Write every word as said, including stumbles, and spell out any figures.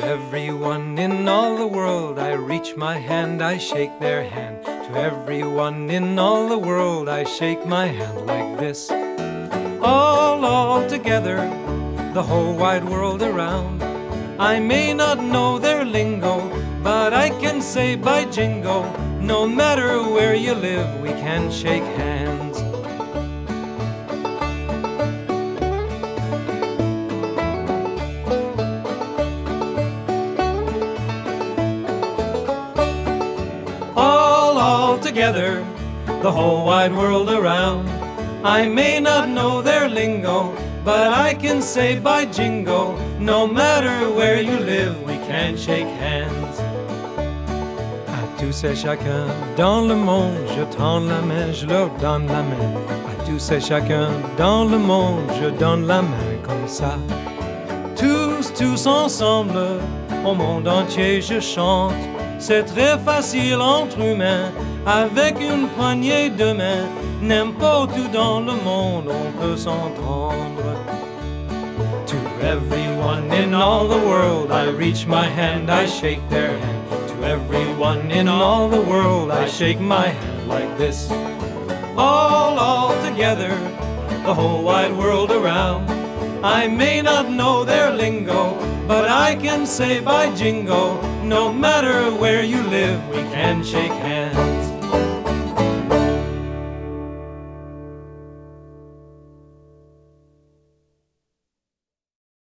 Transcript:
everyone in all the world, I reach my hand, I shake their hand. To everyone in all the world, I shake my hand like this. All, all together, the whole wide world around. I may not know their lingo, but I can say by jingo, no matter where you live, we can shake hands. All, all together, the whole wide world around. I may not know their lingo, but I can say by jingo, no matter where you live, we can shake hands. À tous et chacun dans le monde, je tends la main, je leur donne la main. À tous et chacun dans le monde, je donne la main comme ça. Tous, tous ensemble, au monde entier je chante. C'est très facile entre humains, avec une poignée de main. N'importe où dans le monde on peut s'entendre. To everyone in all the world, I reach my hand, I shake their hand. To everyone in all the world, I shake my hand like this. All, all together, the whole wide world around. I may not know their lingo, but I can say by jingo, no matter where you live, we can shake hands.